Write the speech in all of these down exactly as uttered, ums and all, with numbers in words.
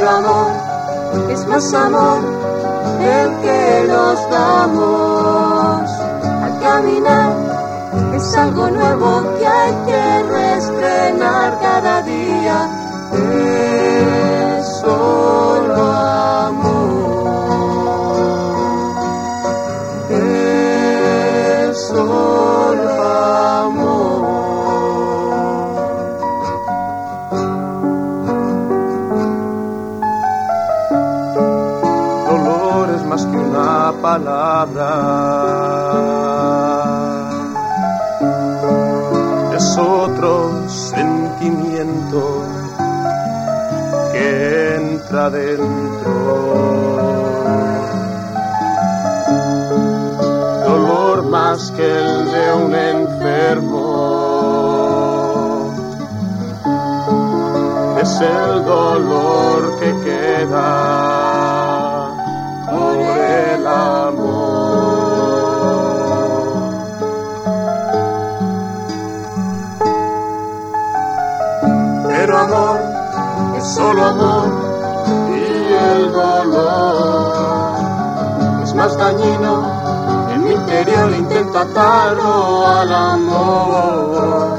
pero amor es más amor el que nos damos. Al caminar es algo nuevo que hay que reestrenar cada día. Es solo amor, es solo amor. Dolor es más que una palabra, es otro sentimiento que entra dentro. Dolor más que el de un enfermo, es el dolor que queda por el amor. Pero amor es solo amor, y el dolor es más dañino. En mi interior intento atarlo al amor.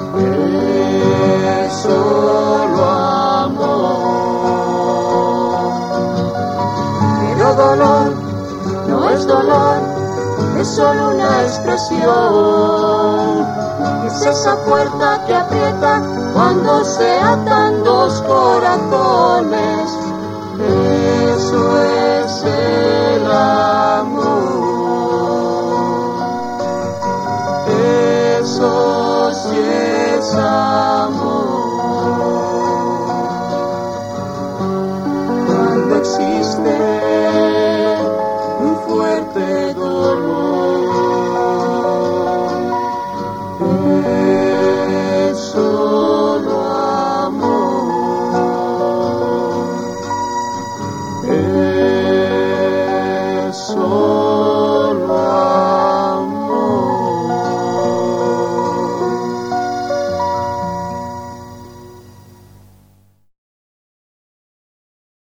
Es solo amor. Pero dolor no es dolor, es solo una expresión. Es esa puerta que aprieta cuando se atan dos corazones. Eso es el amor. Eso sí es amor. Cuando existe un fuerte dolor, es solo amor. Es solo